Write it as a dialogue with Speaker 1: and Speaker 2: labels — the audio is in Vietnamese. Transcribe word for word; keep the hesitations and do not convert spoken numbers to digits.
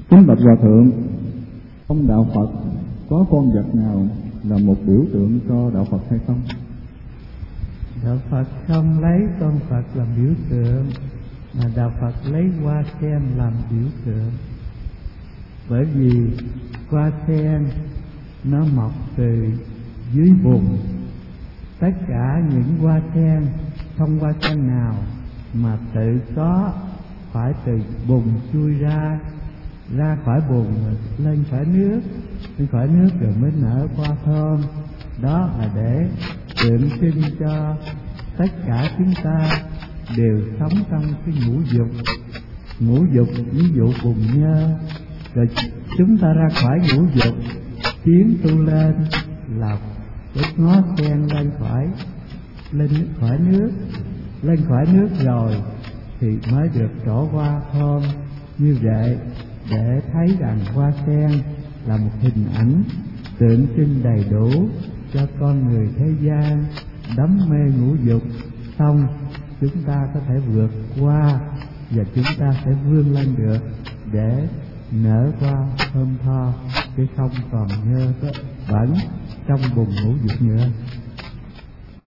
Speaker 1: Kính bạch Hòa Thượng, trong đạo Phật có con vật nào là một biểu tượng cho đạo Phật hay không?
Speaker 2: Đạo Phật không lấy con Phật làm biểu tượng, mà đạo Phật lấy hoa sen làm biểu tượng. Bởi vì hoa sen nó mọc từ dưới bùn. Tất cả những hoa sen, không hoa sen nào mà tự có, phải từ bùn chui ra, ra khỏi bùn lên khỏi nước, lên khỏi nước rồi mới nở hoa thơm. Đó là để tượng trưng cho tất cả chúng ta đều sống trong cái ngũ dục. Ngũ dục ví dụ bùn nhơ, rồi chúng ta ra khỏi ngũ dục tiến tu lên là cái ngó sen lên khỏi lên khỏi nước, lên khỏi nước rồi thì mới được trổ hoa thơm. Như vậy để thấy rằng hoa sen là một hình ảnh tượng trưng đầy đủ cho con người thế gian đắm mê ngũ dục, xong chúng ta có thể vượt qua và chúng ta sẽ vươn lên được để nở hoa thơm tho, chứ không còn nhơ bẩn trong bùn ngũ dục nữa.